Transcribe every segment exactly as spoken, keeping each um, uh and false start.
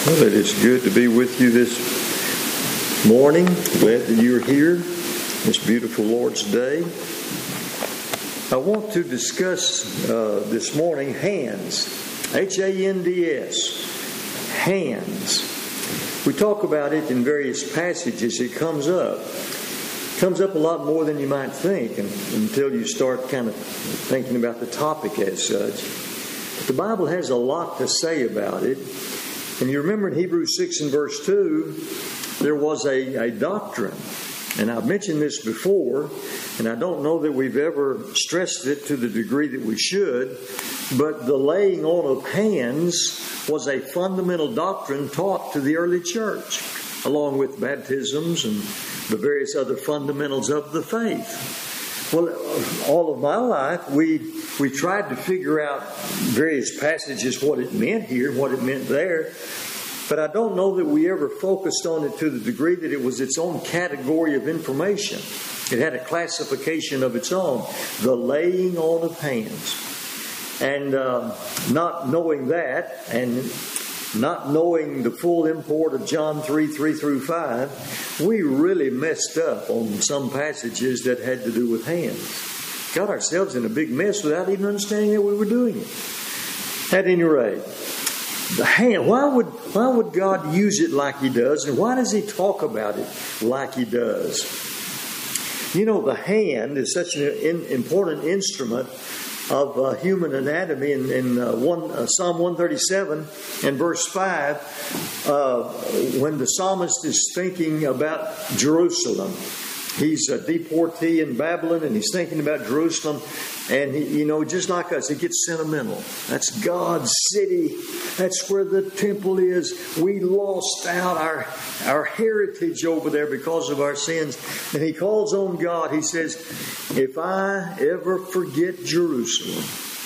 Well, it is good to be with you this morning. Glad that you're here this beautiful Lord's Day. I want to discuss uh, this morning hands. H A N D S. Hands. We talk about it in various passages. It comes up. It comes up a lot more than you might think and, until you start kind of thinking about the topic as such. But the Bible has a lot to say about it. And you remember in Hebrews six and verse two, there was a, a doctrine. And I've mentioned this before, and I don't know that we've ever stressed it to the degree that we should, but the laying on of hands was a fundamental doctrine taught to the early church, along with baptisms and the various other fundamentals of the faith. Well, all of my life, we we tried to figure out various passages, what it meant here, what it meant there. But I don't know that we ever focused on it to the degree that it was its own category of information. It had a classification of its own, the laying on of hands. And uh, not knowing that, and not knowing the full import of John three, three through five, we really messed up on some passages that had to do with hands. Got ourselves in a big mess without even understanding that we were doing it. At any rate, the hand, why would why would God use it like He does, and why does He talk about it like He does? You know, the hand is such an in, important instrument of uh, human anatomy. In, in uh, one, uh, Psalm one thirty-seven and verse five, uh, when the psalmist is thinking about Jerusalem, he's a deportee in Babylon, and he's thinking about Jerusalem. And, he, you know, just like us, he gets sentimental. That's God's city. That's where the temple is. We lost out our, our heritage over there because of our sins. And he calls on God. He says, if I ever forget Jerusalem,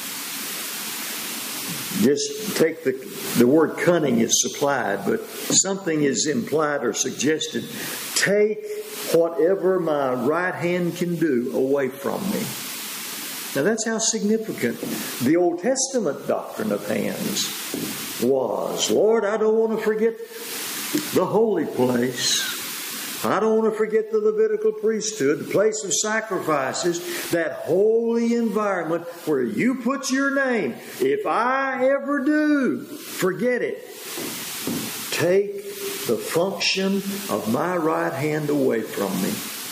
just take the, the word cunning is supplied, but something is implied or suggested. Take whatever my right hand can do away from me. Now that's how significant the Old Testament doctrine of hands was. Lord, I don't want to forget the holy place. I don't want to forget the Levitical priesthood, the place of sacrifices, that holy environment where you put your name. If I ever do, forget it. Take the function of my right hand away from me.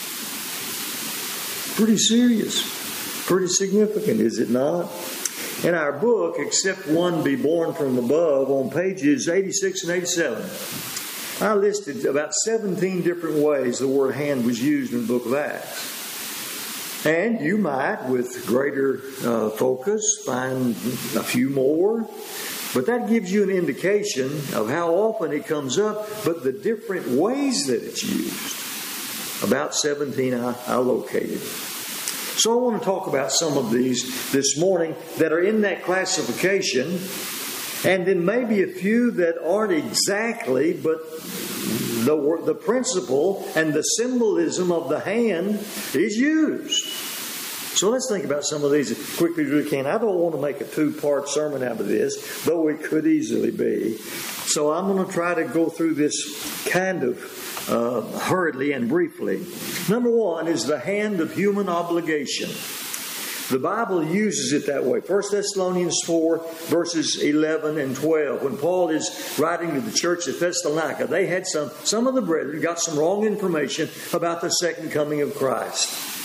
Pretty serious. Pretty significant, is it not? In our book, Except One Be Born from Above, on pages eighty-six and eighty-seven, I listed about seventeen different ways the word hand was used in the book of Acts. And you might, with greater uh, focus, find a few more. But that gives you an indication of how often it comes up, but the different ways that it's used. About seventeen I, I located. So I want to talk about some of these this morning that are in that classification, and then maybe a few that aren't exactly, but the, the principle and the symbolism of the hand is used. So let's think about some of these as quickly as we can. I don't want to make a two-part sermon out of this, though it could easily be. So I'm going to try to go through this kind of uh, hurriedly and briefly. Number one is the hand of human obligation. The Bible uses it that way. First Thessalonians four, verses eleven and twelve. When Paul is writing to the church at Thessalonica, they had some, some of the brethren got some wrong information about the second coming of Christ.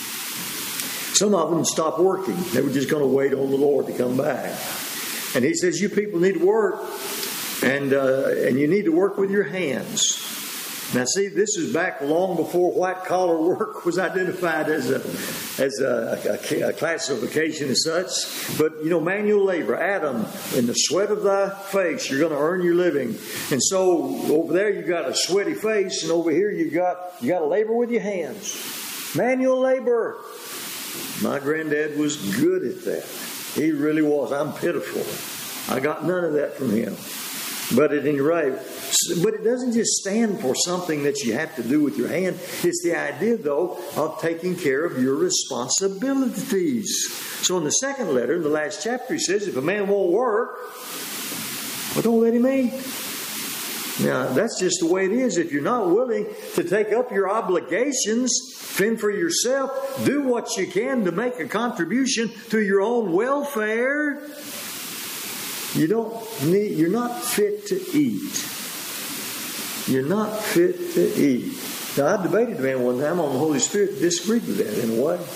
Some of them stopped working. They were just going to wait on the Lord to come back. And he says, you people need to work, and uh, and you need to work with your hands. Now, see, this is back long before white-collar work was identified as a as a, a, a classification as such. But, you know, manual labor, Adam, in the sweat of thy face, you're going to earn your living. And so over there you got a sweaty face, and over here you got you got to labor with your hands. Manual labor. My granddad was good at that. He really was. I'm pitiful. I got none of that from him. But at any rate, but it doesn't just stand for something that you have to do with your hand. It's the idea, though, of taking care of your responsibilities. So in the second letter, in the last chapter, he says, if a man won't work, well, don't let him eat. Now, that's just the way it is. If you're not willing to take up your obligations, fend for yourself, do what you can to make a contribution to your own welfare, you don't need, you're not fit to eat. You're not fit to eat. Now, I debated a man one time on the Holy Spirit, disagreed with that in a way.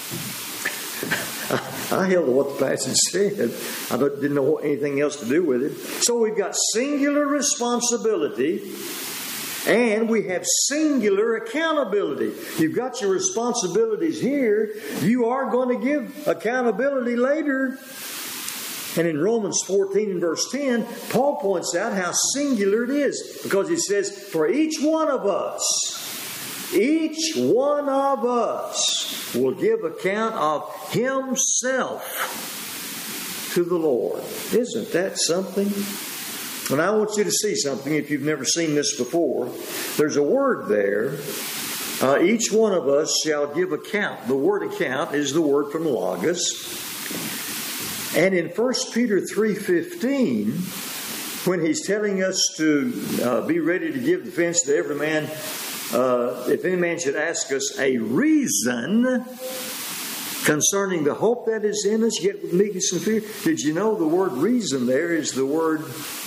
I held to what the passage said. I didn't know anything else to do with it. So we've got singular responsibility and we have singular accountability. You've got your responsibilities here. You are going to give accountability later. And in Romans fourteen and verse ten, Paul points out how singular it is. Because he says, for each one of us, each one of us will give account of himself to the Lord. Isn't that something? And I want you to see something if you've never seen this before. There's a word there. Uh, each one of us shall give account. The word account is the word from Logos. And in First Peter three fifteen, when he's telling us to uh, be ready to give defense to every man, uh, if any man should ask us a reason concerning the hope that is in us, yet with meekness and fear. Did you know the word reason there is the word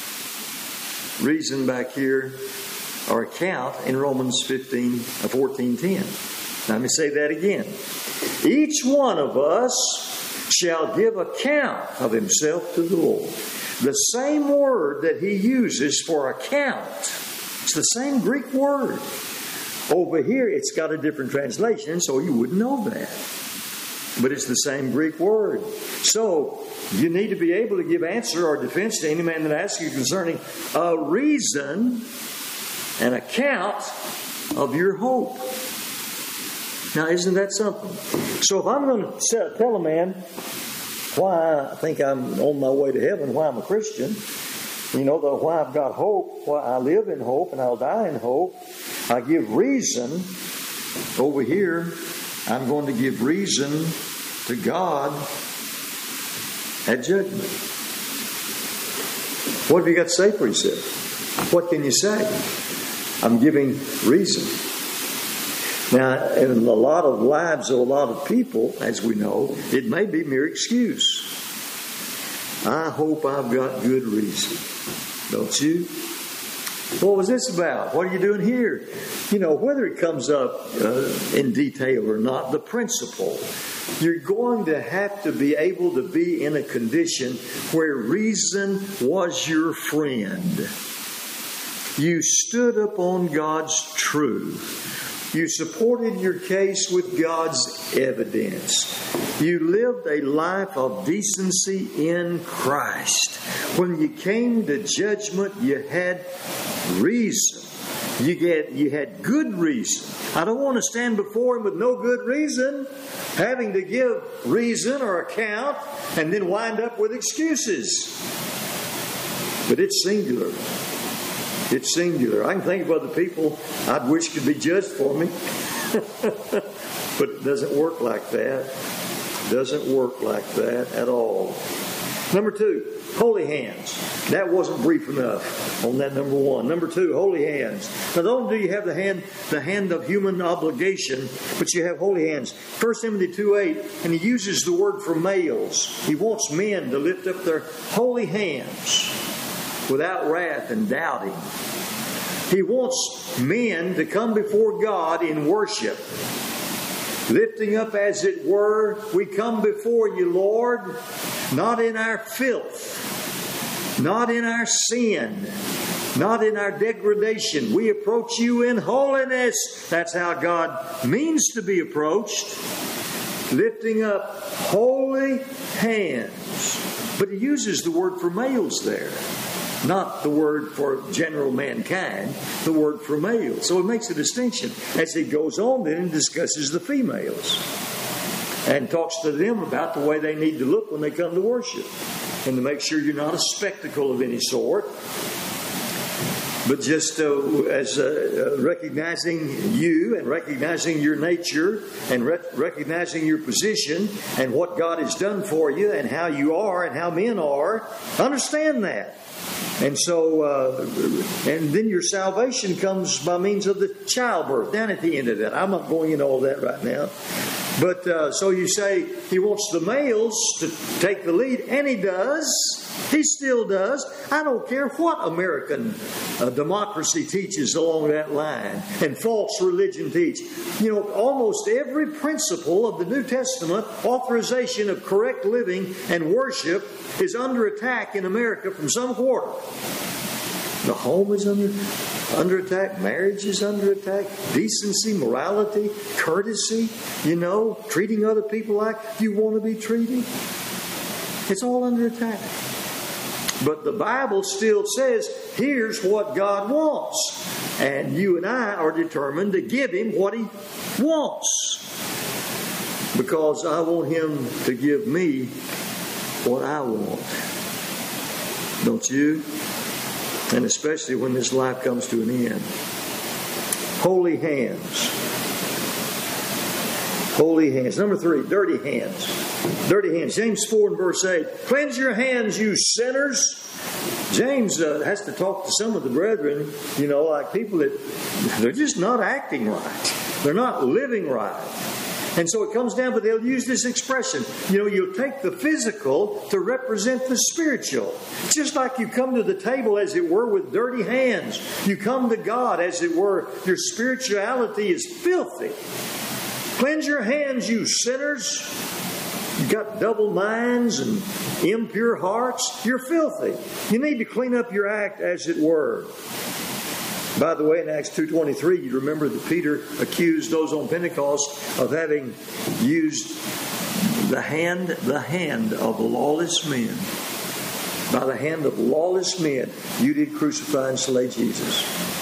reason back here, or account, in Romans fifteen, fourteen ten. Let me say that again. Each one of us shall give account of himself to the Lord. The same word that he uses for account, it's the same Greek word. Over here, it's got a different translation, so you wouldn't know that. But it's the same Greek word. So, you need to be able to give answer or defense to any man that asks you concerning a reason, an account of your hope. Now, isn't that something? So if I'm going to tell a man why I think I'm on my way to heaven, why I'm a Christian, you know, the, why I've got hope, why I live in hope and I'll die in hope, I give reason. Over here, I'm going to give reason to God at judgment. What have you got to say for yourself? What can you say? I'm giving reason. Now, in a lot of lives of a lot of people, as we know, it may be mere excuse. I hope I've got good reason. Don't you? What was this about? What are you doing here? You know, whether it comes up uh, in detail or not, the principle, you're going to have to be able to be in a condition where reason was your friend. You stood up on God's truth. You supported your case with God's evidence. You lived a life of decency in Christ. When you came to judgment, you had reason. You get, you had good reason. I don't want to stand before Him with no good reason, having to give reason or account, and then wind up with excuses. But it's singular. It's singular. I can think of other people I'd wish could be judged for me. But it doesn't work like that. It doesn't work like that at all. Number two, holy hands. That wasn't brief enough on that number one. Number two, holy hands. Now, not only do you have the hand, the hand of human obligation, but you have holy hands. First Timothy two eight, and he uses the word for males. He wants men to lift up their holy hands without wrath and doubting. He wants men to come before God in worship, lifting up, as it were, we come before you, Lord, not in our filth, not in our sin, not in our degradation. We approach you in holiness. That's how God means to be approached, lifting up holy hands. But he uses the word for males there. Not the word for general mankind, the word for males. So it makes a distinction. As he goes on then and discusses the females and talks to them about the way they need to look when they come to worship, and to make sure you're not a spectacle of any sort. but just uh, as uh, recognizing you and recognizing your nature and re- recognizing your position and what God has done for you and how you are and how men are. Understand that. And so, uh, and then your salvation comes by means of the childbirth. Down at the end of that, I'm not going into all that right now. But uh, so you say He wants the males to take the lead, and He does. He still does. I don't care what American uh, democracy teaches along that line and false religion teach. You know, almost every principle of the New Testament authorization of correct living and worship is under attack in America from some quarter. The home is under, under attack. Marriage is under attack. Decency, morality, courtesy, you know, treating other people like you want to be treated. It's all under attack. But the Bible still says, here's what God wants. And you and I are determined to give Him what He wants. Because I want Him to give me what I want. Don't you? And especially when this life comes to an end. Holy hands. Holy hands. Number three, dirty hands. Dirty hands. James four and verse eight. Cleanse your hands, you sinners. James uh, has to talk to some of the brethren, you know, like people that they're just not acting right. They're not living right. And so it comes down, but they'll use this expression. You know, you'll take the physical to represent the spiritual. Just like you come to the table, as it were, with dirty hands. You come to God, as it were. Your spirituality is filthy. Cleanse your hands, you sinners. You've got double minds and impure hearts. You're filthy. You need to clean up your act, as it were. By the way, in Acts two twenty-three, you remember that Peter accused those on Pentecost of having used the hand, the hand of lawless men. By the hand of lawless men, you did crucify and slay Jesus.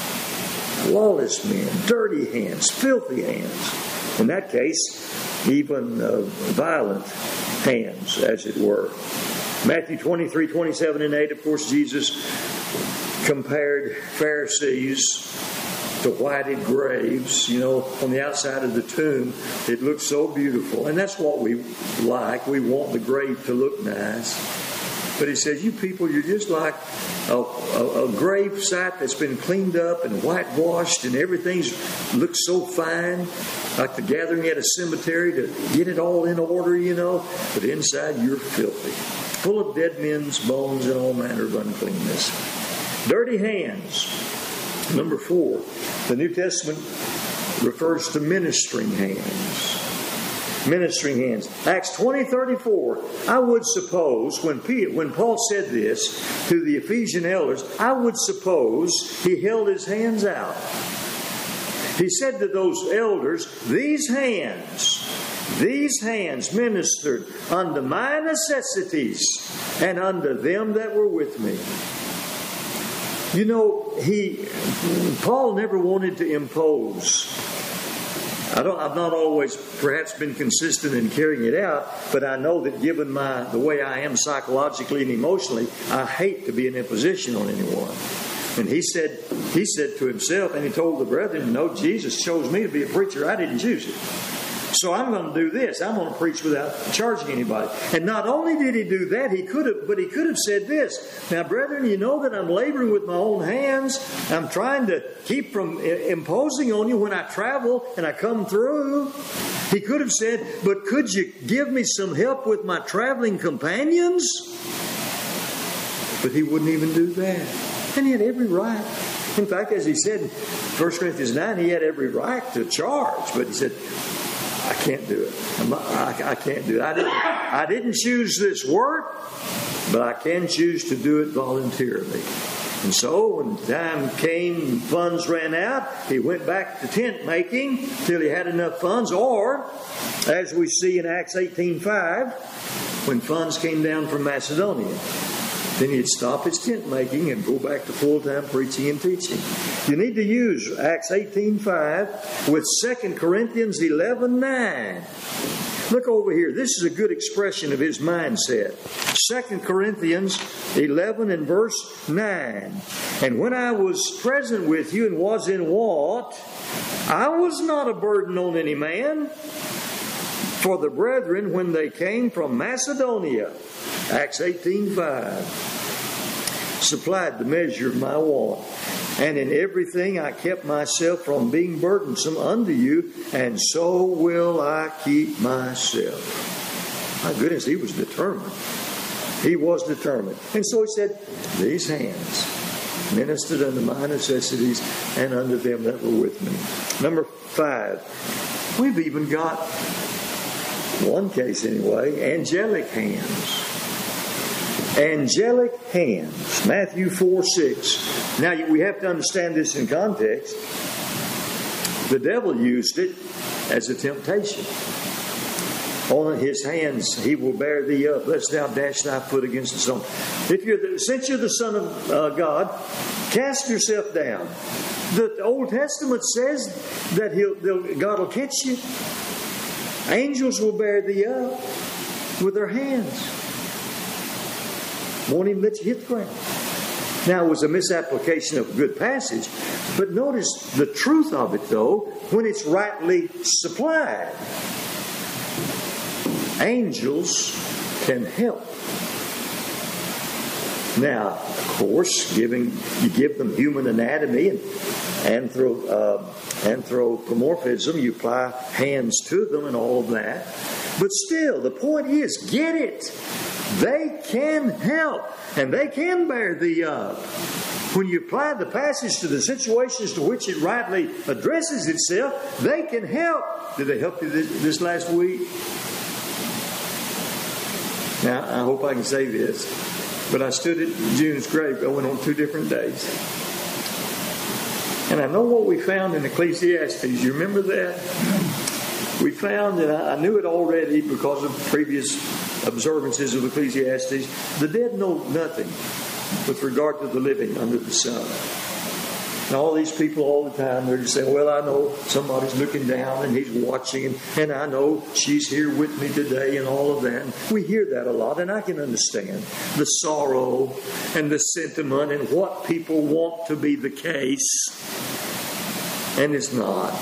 Lawless men, dirty hands, filthy hands. In that case, even uh, violent hands, as it were. Matthew twenty-three, twenty-seven and eight, of course, Jesus compared Pharisees to whited graves. You know, on the outside of the tomb, it looks so beautiful. And that's what we like. We want the grave to look nice. But He says, you people, you're just like a, a, a grave site that's been cleaned up and whitewashed and everything's looks so fine. Like the gathering at a cemetery to get it all in order, you know. But inside, you're filthy. Full of dead men's bones and all manner of uncleanness. Dirty hands. Number four, the New Testament refers to ministering hands. Ministering hands. Acts twenty thirty-four. I would suppose, when Peter, when Paul said this to the Ephesian elders, I would suppose he held his hands out. He said to those elders, these hands, these hands ministered unto my necessities and unto them that were with me. You know, he, Paul never wanted to impose. I don't, I've not always perhaps been consistent in carrying it out, but I know that given my the way I am psychologically and emotionally, I hate to be an imposition on anyone. And he said, he said to himself, and he told the brethren, no, Jesus chose me to be a preacher. I didn't choose it. So I'm going to do this. I'm going to preach without charging anybody. And not only did he do that, he could have, but he could have said this. Now, brethren, you know that I'm laboring with my own hands. I'm trying to keep from imposing on you when I travel and I come through. He could have said, but could you give me some help with my traveling companions? But he wouldn't even do that. And he had every right. In fact, as he said in First Corinthians nine, he had every right to charge. But he said, I can't do it. I'm not, I, I can't do it. I didn't, I didn't choose this work, but I can choose to do it voluntarily. And so when time came, funds ran out, he went back to tent making till he had enough funds. Or, as we see in Acts eighteen five, when funds came down from Macedonia, then he'd stop his tent making and go back to full-time preaching and teaching. You need to use Acts eighteen five with Second Corinthians eleven nine. Look over here. This is a good expression of his mindset. Second Corinthians eleven and verse nine. And when I was present with you and was in want, I was not a burden on any man. For the brethren, when they came from Macedonia, Acts eighteen five, supplied the measure of my want. And in everything I kept myself from being burdensome unto you, and so will I keep myself. My goodness, he was determined. He was determined. And so he said, these hands ministered unto my necessities and unto them that were with me. Number five, we've even got, one case anyway, angelic hands. Angelic hands. Matthew four six. Now we have to understand this in context. The devil used it as a temptation. On his hands he will bear thee up, lest thou dash thy foot against the stone. If you're the, since you're the Son of uh, God, cast yourself down. The Old Testament says that he'll, God will catch you. Angels will bear thee up with their hands. Won't even let you hit the ground. Now, it was a misapplication of a good passage, but notice the truth of it, though, when it's rightly supplied. Angels can help. Now, of course, giving you give them human anatomy and anthro, uh, anthropomorphism, you apply hands to them and all of that. But still, the point is, get it. They can help, and they can bear thee up. When you apply the passage to the situations to which it rightly addresses itself, they can help. Did they help you this, this last week? Now, I hope I can say this, but I stood at June's grave going on two different days. And I know what we found in Ecclesiastes. You remember that? We found, and I knew it already because of previous observances of Ecclesiastes, the dead know nothing with regard to the living under the sun. And all these people all the time, they're just saying, well, I know somebody's looking down and he's watching, and, and I know she's here with me today and all of that. And we hear that a lot, and I can understand the sorrow and the sentiment and what people want to be the case. And it's not.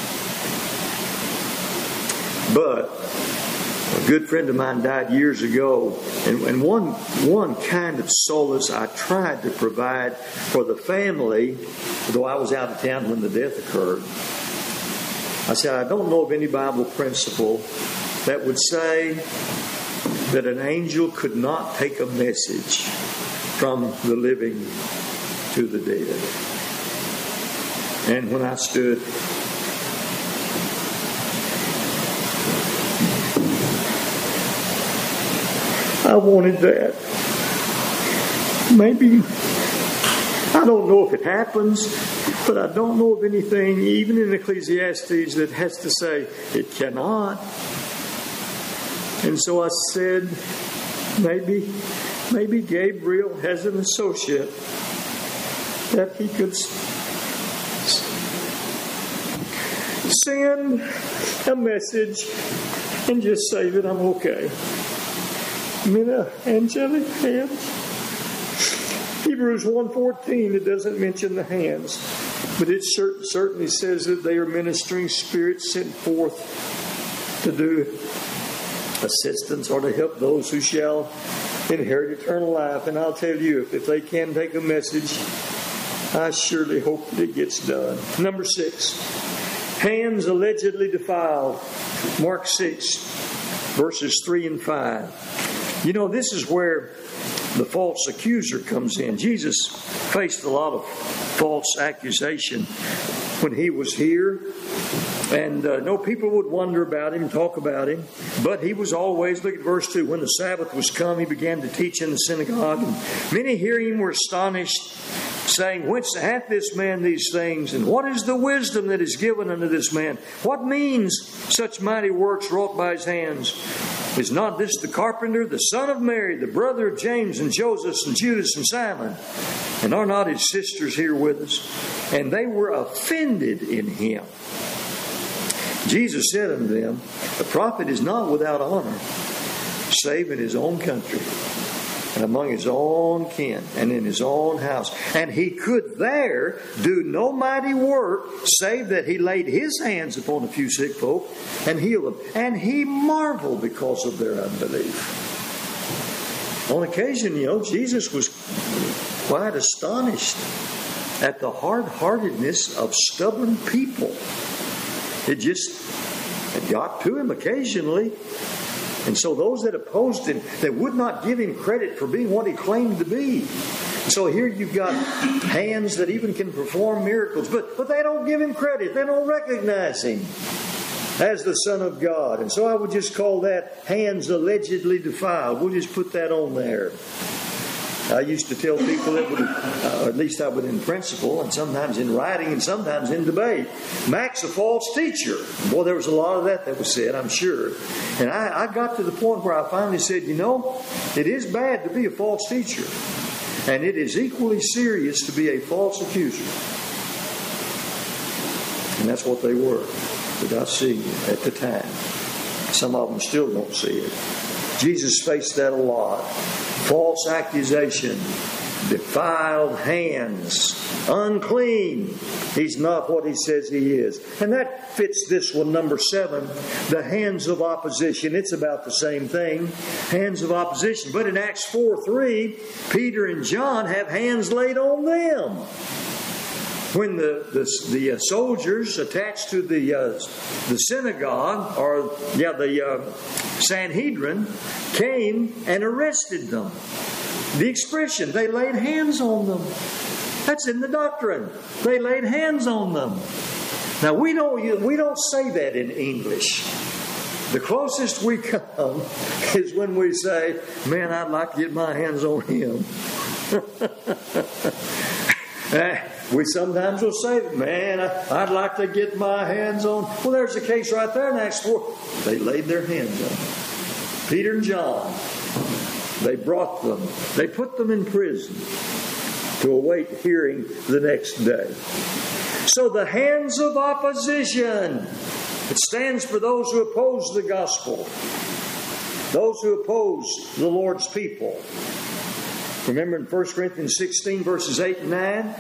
But a good friend of mine died years ago, and, and one one kind of solace I tried to provide for the family, though I was out of town when the death occurred. I said, I don't know of any Bible principle that would say that an angel could not take a message from the living to the dead. And when I stood, I wanted that. Maybe, I don't know if it happens, but I don't know of anything, even in Ecclesiastes, that has to say it cannot. And so I said, maybe, maybe Gabriel has an associate that he could send a message and just say that I'm okay. I mean, uh, angelic hands. Hebrews one fourteen, it doesn't mention the hands, but it cer- certainly says that they are ministering spirits sent forth to do assistance or to help those who shall inherit eternal life. And I'll tell you, if, if they can take a message, I surely hope that it gets done. Number six, hands allegedly defiled. Mark six, verses three and five. You know, this is where the false accuser comes in. Jesus faced a lot of false accusation when he was here. And uh, no, people would wonder about him, talk about him. But he was always, look at verse two, when the Sabbath was come, he began to teach in the synagogue. And many hearing him were astonished, saying, whence hath this man these things? And what is the wisdom that is given unto this man? What means such mighty works wrought by his hands? Is not this the carpenter, the son of Mary, the brother of James and Joseph and Judas and Simon? And are not his sisters here with us? And they were offended in him. Jesus said unto them, a prophet is not without honor, save in his own country, and among his own kin, and in his own house. And he could there do no mighty work, save that he laid his hands upon a few sick folk and healed them. And he marveled because of their unbelief. On occasion, you know, Jesus was quite astonished at the hard-heartedness of stubborn people. It just it got to him occasionally. And so those that opposed him, that would not give him credit for being what he claimed to be. So here you've got hands that even can perform miracles, but, but they don't give him credit. They don't recognize him as the Son of God. And so I would just call that hands allegedly defiled. We'll just put that on there. I used to tell people that would, uh, or at least I would in principle, and sometimes in writing, and sometimes in debate, Mac's a false teacher. Boy, there was a lot of that that was said, I'm sure. And I, I got to the point where I finally said, you know, it is bad to be a false teacher. And it is equally serious to be a false accuser. And that's what they were without seeing it at the time. Some of them still don't see it. Jesus faced that a lot. False accusation, defiled hands, unclean. He's not what he says he is. And that fits this one, number seven, the hands of opposition. It's about the same thing, hands of opposition. But in Acts four three, Peter and John have hands laid on them. When the the, the uh, soldiers attached to the uh, the synagogue, or yeah, the uh, Sanhedrin, came and arrested them. The expression, they laid hands on them. That's in the doctrine. They laid hands on them. Now we don't we don't say that in English. The closest we come is when we say, "Man, I'd like to get my hands on him." We sometimes will say, man, I'd like to get my hands on. Well, there's a case right there in Acts four. They laid their hands on them. Peter and John, they brought them. They put them in prison to await hearing the next day. So the hands of opposition, it stands for those who oppose the gospel. Those who oppose the Lord's people. Remember in First Corinthians sixteen, verses eight and nine?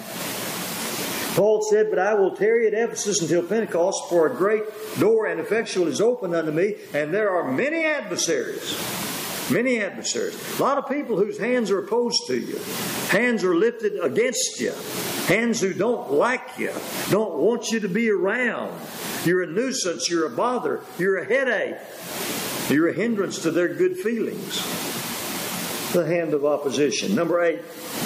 Paul said, but I will tarry at Ephesus until Pentecost, for a great door and effectual is opened unto me, and there are many adversaries. Many adversaries. A lot of people whose hands are opposed to you. Hands are lifted against you. Hands who don't like you. Don't want you to be around. You're a nuisance. You're a bother. You're a headache. You're a hindrance to their good feelings. The hand of opposition. Number eight.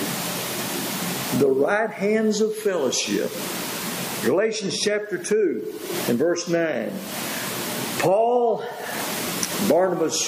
The right hands of fellowship. Galatians chapter two and verse nine. Paul, Barnabas,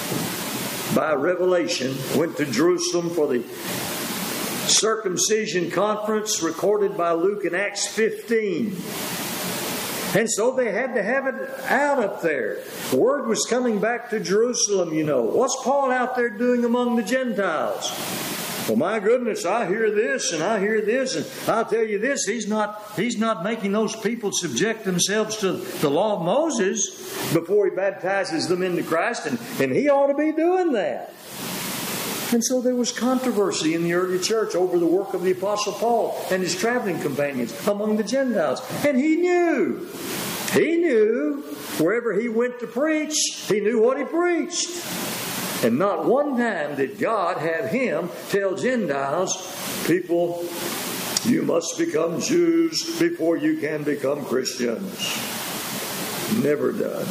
by revelation, went to Jerusalem for the circumcision conference recorded by Luke in Acts fifteen. And so they had to have it out up there. Word was coming back to Jerusalem, you know. What's Paul out there doing among the Gentiles? Well, my goodness, I hear this and I hear this, and I'll tell you this, he's not he's not making those people subject themselves to the law of Moses before he baptizes them into Christ, and, and he ought to be doing that. And so there was controversy in the early church over the work of the Apostle Paul and his traveling companions among the Gentiles. And he knew, he knew wherever he went to preach, he knew what he preached. And not one time did God have him tell Gentiles, people, you must become Jews before you can become Christians. Never done.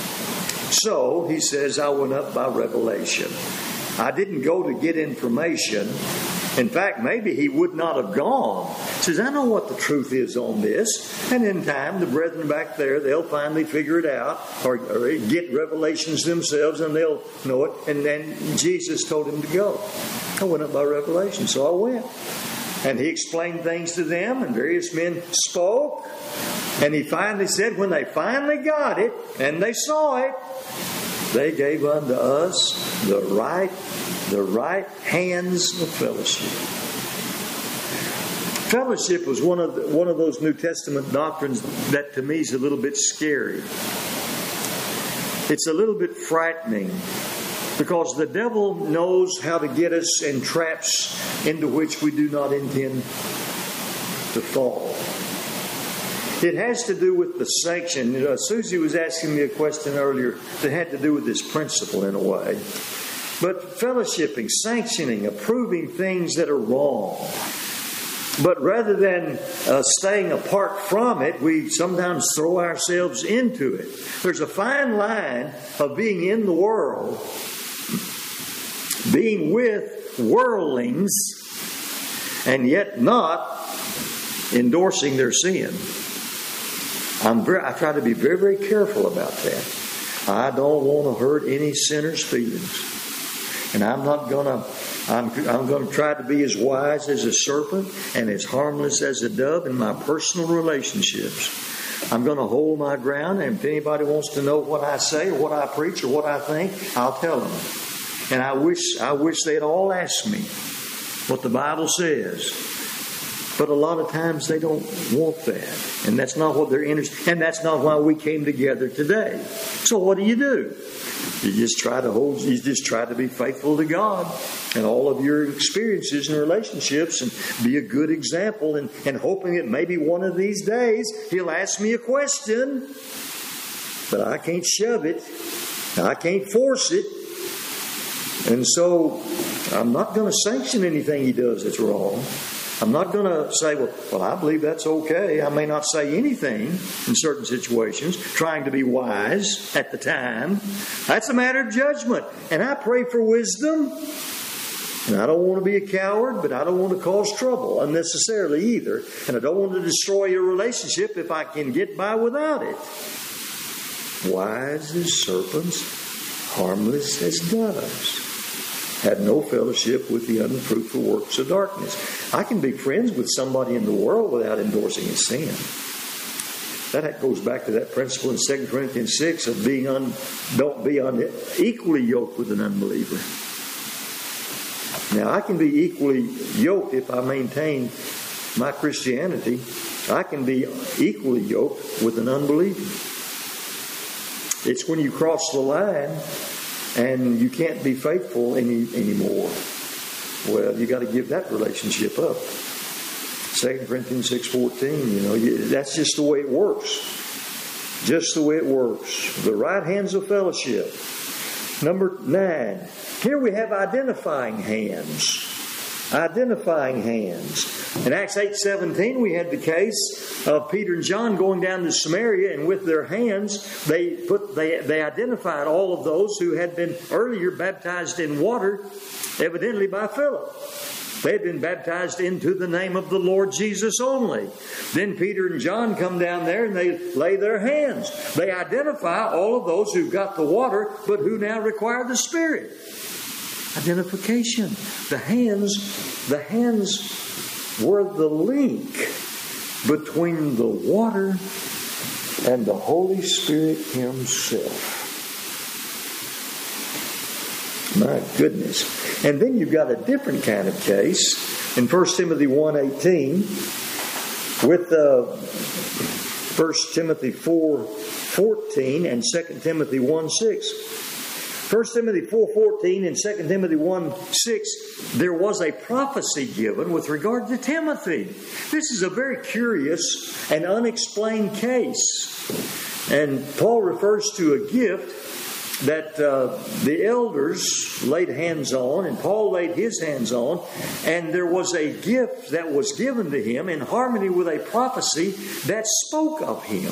So, he says, I went up by revelation. I didn't go to get information. In fact, maybe he would not have gone. He says, I know what the truth is on this. And in time, the brethren back there, they'll finally figure it out or, or get revelations themselves and they'll know it. And then Jesus told him to go. I went up by revelation, so I went. And he explained things to them and various men spoke. And he finally said, when they finally got it and they saw it, they gave unto us the right, the right hands of fellowship. Fellowship was one of the, one of those New Testament doctrines that to me is a little bit scary. It's a little bit frightening. Because the devil knows how to get us in traps into which we do not intend to fall. It has to do with the sanction. You know, Susie was asking me a question earlier that had to do with this principle in a way. But fellowshipping, sanctioning, approving things that are wrong. But rather than uh, staying apart from it, we sometimes throw ourselves into it. There's a fine line of being in the world, being with worldlings, and yet not endorsing their sin. I'm very, I try to be very, very careful about that. I don't want to hurt any sinner's feelings. And I'm not going to, I'm, I'm going to try to be as wise as a serpent and as harmless as a dove in my personal relationships. I'm going to hold my ground, and if anybody wants to know what I say or what I preach or what I think, I'll tell them. And I wish, I wish they'd all ask me what the Bible says. But a lot of times they don't want that. And that's not what they're interested in. And that's not why we came together today. So what do you do? You just try to hold, you just try to be faithful to God and all of your experiences and relationships and be a good example and, and hoping that maybe one of these days He'll ask me a question. But I can't shove it. I can't force it. And so I'm not going to sanction anything He does that's wrong. I'm not going to say, well, well, I believe that's okay. I may not say anything in certain situations, trying to be wise at the time. That's a matter of judgment. And I pray for wisdom. And I don't want to be a coward, but I don't want to cause trouble unnecessarily either. And I don't want to destroy your relationship if I can get by without it. Wise as serpents, harmless as doves. Had no fellowship with the unfruitful works of darkness. I can be friends with somebody in the world without endorsing his sin. That goes back to that principle in Second Corinthians six of being un, don't be unequally yoked with an unbeliever. Now, I can be equally yoked if I maintain my Christianity. I can be equally yoked with an unbeliever. It's when you cross the line and you can't be faithful any anymore. Well, you got to give that relationship up. Second Corinthians six fourteen, you know, you, that's just the way it works. Just the way it works. The right hands of fellowship. Number nine. Here we have identifying hands. Identifying hands. In Acts eight seventeen, we had the case of Peter and John going down to Samaria, and with their hands, they put they they identified all of those who had been earlier baptized in water, evidently by Philip. They had been baptized into the name of the Lord Jesus only. Then Peter and John come down there and they lay their hands. They identify all of those who got the water, but who now require the Spirit. Identification. The hands, the hands were the link between the water and the Holy Spirit Himself. My goodness. And then you've got a different kind of case in First Timothy one eighteen with uh, First Timothy four fourteen and Second Timothy one six. First Timothy four fourteen and Second Timothy one six, there was a prophecy given with regard to Timothy. This is a very curious and unexplained case. And Paul refers to a gift that uh, the elders laid hands on, and Paul laid his hands on, and there was a gift that was given to him in harmony with a prophecy that spoke of him.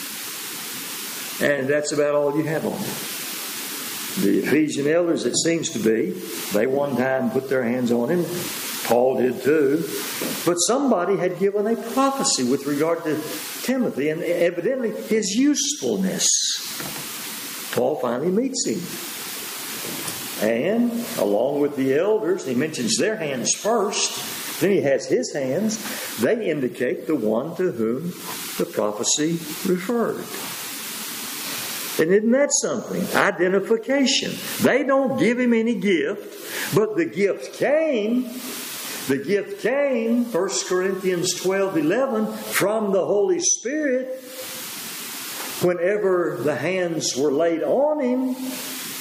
And that's about all you have on it. The Ephesian elders, it seems to be, they one time put their hands on him. Paul did too. But somebody had given a prophecy with regard to Timothy, and evidently his usefulness. Paul finally meets him. And along with the elders, he mentions their hands first. Then he has his hands. They indicate the one to whom the prophecy referred. And isn't that something? Identification. They don't give him any gift, but the gift came. The gift came, First Corinthians twelve eleven, from the Holy Spirit. Whenever the hands were laid on him,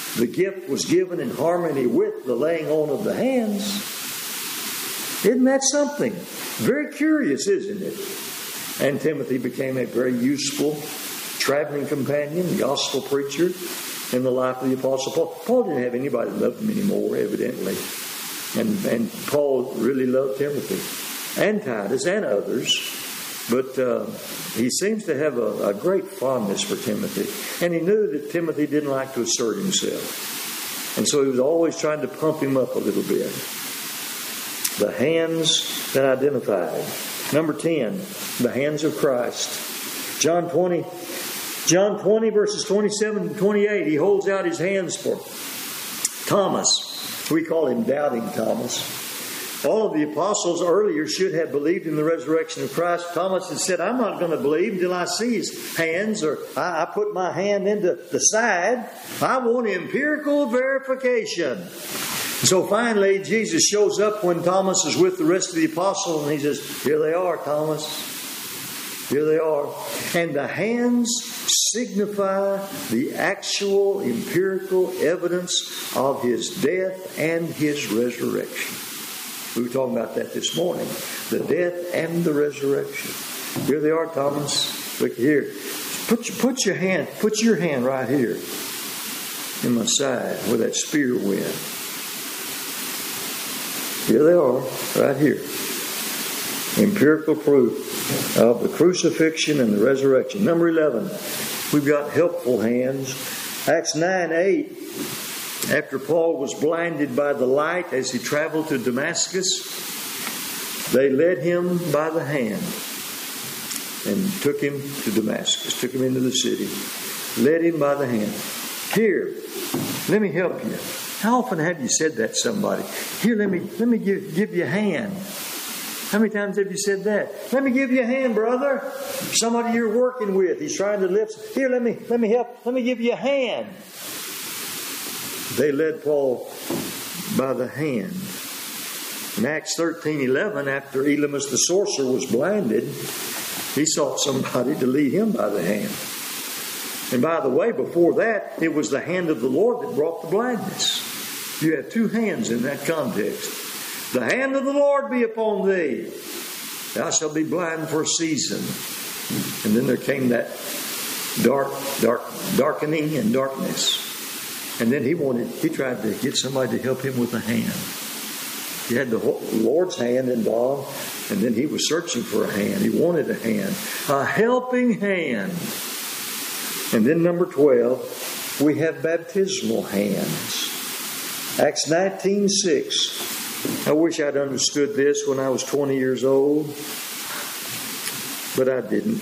the gift was given in harmony with the laying on of the hands. Isn't that something? Very curious, isn't it? And Timothy became a very useful traveling companion, gospel preacher in the life of the Apostle Paul. Paul didn't have anybody that loved him anymore, evidently. And, and Paul really loved Timothy and Titus and others. But uh, he seems to have a, a great fondness for Timothy. And he knew that Timothy didn't like to assert himself. And so he was always trying to pump him up a little bit. The hands that identified. Number ten, the hands of Christ. John twenty, John twenty, verses twenty-seven and twenty-eight, he holds out his hands for Thomas. We call him Doubting Thomas. All of the apostles earlier should have believed in the resurrection of Christ. Thomas had said, I'm not going to believe until I see his hands, or I, I put my hand into the side. I want empirical verification. So finally, Jesus shows up when Thomas is with the rest of the apostles, and he says, here they are, Thomas. Here they are. And the hands signify the actual empirical evidence of his death and his resurrection. We were talking about that this morning. The death and the resurrection. Here they are, Thomas. Look here. Put, put your hand, put your hand right here in my side where that spear went. Here they are, right here. Empirical proof of the crucifixion and the resurrection. Number eleven, we've got helpful hands. Acts nine eight. After Paul was blinded by the light as he traveled to Damascus, they led him by the hand and took him to Damascus, took him into the city, led him by the hand. Here, let me help you. How often have you said that to somebody? Here, let me let me give, give you a hand. How many times have you said that? Let me give you a hand, brother. Somebody you're working with, he's trying to lift. Here, let me let me help. Let me give you a hand. They led Paul by the hand. In Acts thirteen eleven, after Elymas the sorcerer was blinded, he sought somebody to lead him by the hand. And by the way, before that, it was the hand of the Lord that brought the blindness. You have two hands in that context. The hand of the Lord be upon thee. Thou shalt be blind for a season. And then there came that dark, dark, darkening and darkness. And then he wanted, he tried to get somebody to help him with a hand. He had the Lord's hand involved, and then he was searching for a hand. He wanted a hand, a helping hand. And then number twelve, we have baptismal hands. Acts nineteen six. I wish I'd understood this when I was twenty years old, but I didn't.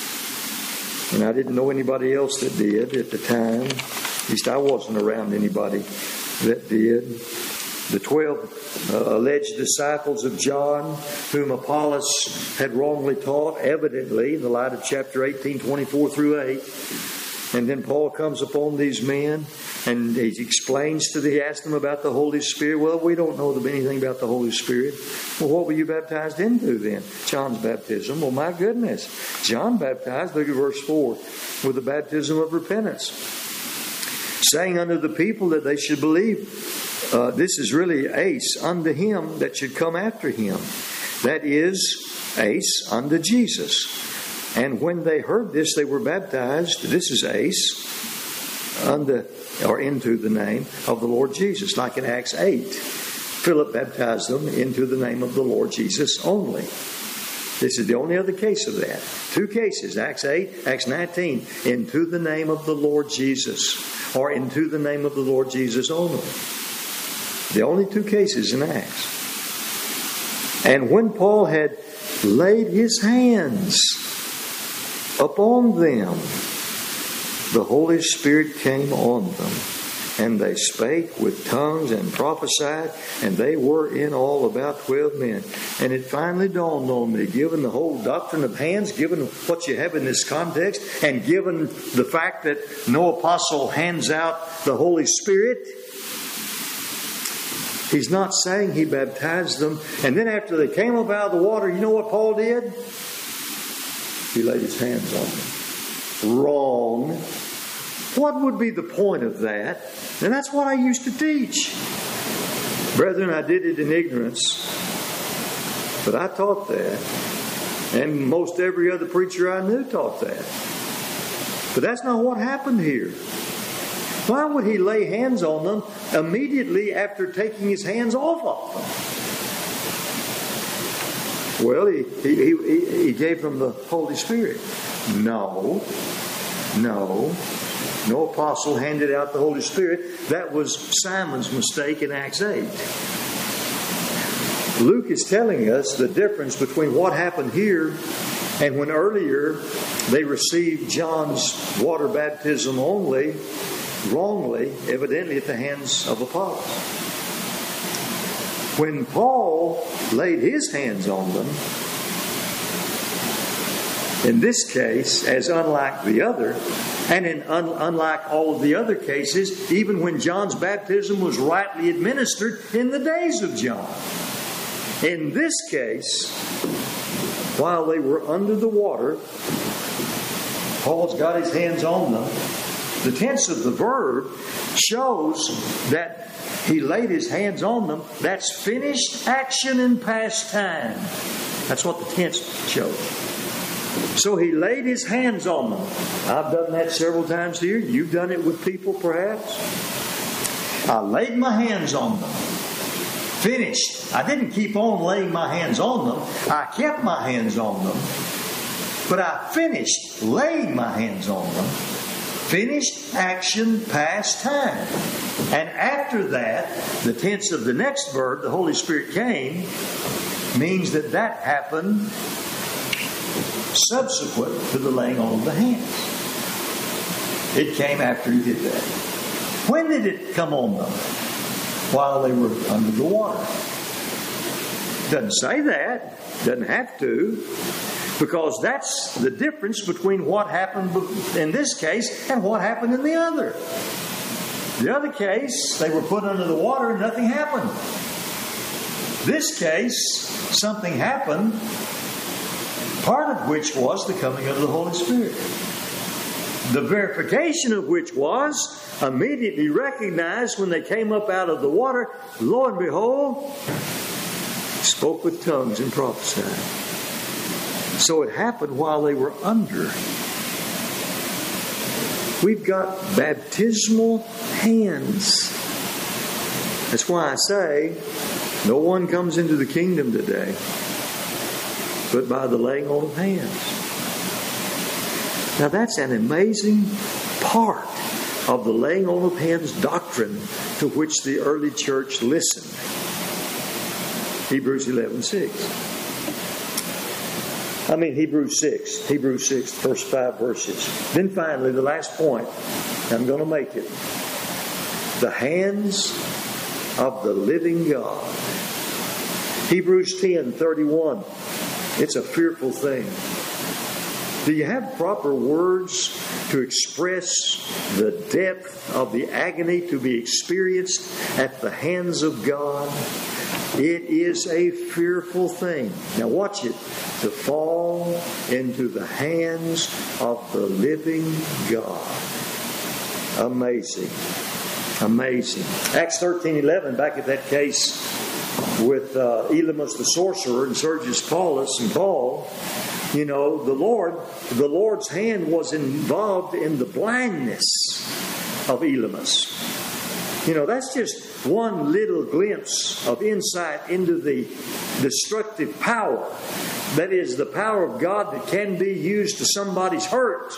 And I didn't know anybody else that did at the time. At least I wasn't around anybody that did. The twelve uh, alleged disciples of John, whom Apollos had wrongly taught, evidently, in the light of chapter eighteen, twenty-four through eight. And then Paul comes upon these men, and he explains to them, he asks them about the Holy Spirit. Well, we don't know anything about the Holy Spirit. Well, what were you baptized into then? John's baptism. Well, my goodness. John baptized, look at verse four, with the baptism of repentance, saying unto the people that they should believe. Uh, this is really ace unto him that should come after him. That is ace unto Jesus. And when they heard this, they were baptized. This is ace unto or into the name of the Lord Jesus. Like in Acts eight, Philip baptized them into the name of the Lord Jesus only. This is the only other case of that. Two cases, Acts eight, Acts nineteen, into the name of the Lord Jesus, or into the name of the Lord Jesus only. The only two cases in Acts. And when Paul had laid his hands upon them, the Holy Spirit came on them, and they spake with tongues and prophesied, and they were in all about twelve men. And it finally dawned on me, given the whole doctrine of hands, given what you have in this context, and given the fact that no apostle hands out the Holy Spirit, he's not saying he baptized them. And then after they came up out of the water, you know what Paul did? He laid his hands on them. Wrong. What would be the point of that? And that's what I used to teach. Brethren, I did it in ignorance, but I taught that. And most every other preacher I knew taught that. But that's not what happened here. Why would he lay hands on them immediately after taking his hands off of them? Well, he, he, he, he gave them the Holy Spirit. No, no, no apostle handed out the Holy Spirit. That was Simon's mistake in Acts eight. Luke is telling us the difference between what happened here and when earlier they received John's water baptism only, wrongly, evidently at the hands of Apollos. When Paul laid his hands on them, in this case, as unlike the other, and in un- unlike all of the other cases, even when John's baptism was rightly administered in the days of John. In this case, while they were under the water, Paul's got his hands on them. The tense of the verb shows that he laid his hands on them. That's finished action in past time. That's what the tense shows. So he laid his hands on them. I've done that several times here. You've done it with people perhaps. I laid my hands on them. Finished. I didn't keep on laying my hands on them. I kept my hands on them. But I finished laying my hands on them. Finished action, past time. And after that, the tense of the next verb, the Holy Spirit came, means that that happened subsequent to the laying on of the hands. It came after he did that. When did it come on them? While they were under the water. Doesn't say that. Doesn't have to. Because that's the difference between what happened in this case and what happened in the other. The other case, they were put under the water and nothing happened. This case, something happened, part of which was the coming of the Holy Spirit. The verification of which was immediately recognized when they came up out of the water. Lo and behold, spoke with tongues and prophesied. So it happened while they were under. We've got baptismal hands. That's why I say no one comes into the kingdom today but by the laying on of hands. Now that's an amazing part of the laying on of hands doctrine to which the early church listened. Hebrews eleven six. I mean Hebrews six. Hebrews six, first five verses. Then finally, the last point, I'm going to make it. The hands of the living God. Hebrews ten thirty-one. It's a fearful thing. Do you have proper words to express the depth of the agony to be experienced at the hands of God? It is a fearful thing. Now watch it. To fall into the hands of the living God. Amazing. Amazing. Acts thirteen eleven, back at that case with uh, Elymas the sorcerer and Sergius Paulus and Paul, you know, the Lord, the Lord's hand was involved in the blindness of Elymas. You know, that's just one little glimpse of insight into the destructive power. That is the power of God that can be used to somebody's hurt.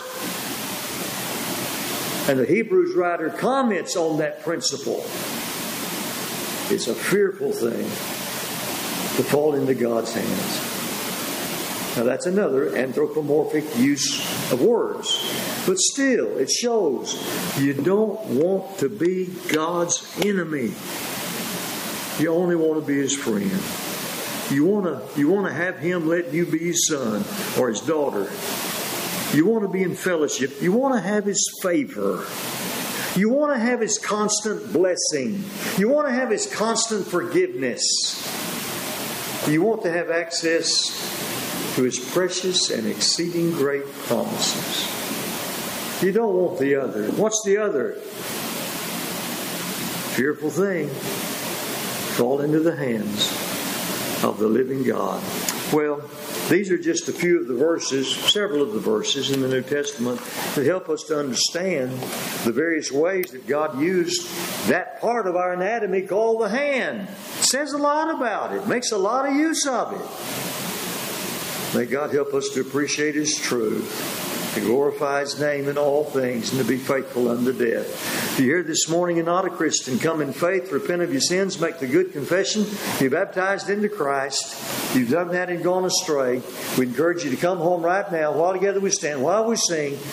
And the Hebrews writer comments on that principle. It's a fearful thing to fall into God's hands. Now that's another anthropomorphic use of words. But still, it shows you don't want to be God's enemy. You only want to be His friend. You want to, you want to have Him let you be His son or His daughter. You want to be in fellowship. You want to have His favor. You want to have His constant blessing. You want to have His constant forgiveness. You want to have access to His precious and exceeding great promises. You don't want the other. What's the other? fearful thing. Fall into the hands of the living God. Well, these are just a few of the verses, several of the verses in the New Testament that help us to understand the various ways that God used that part of our anatomy called the hand. It says a lot about it, makes a lot of use of it. May God help us to appreciate His truth, to glorify His name in all things, and to be faithful unto death. If you're here this morning and not a Christian, come in faith, repent of your sins, make the good confession, be baptized into Christ. If you've done that and gone astray, we encourage you to come home right now while together we stand, while we sing.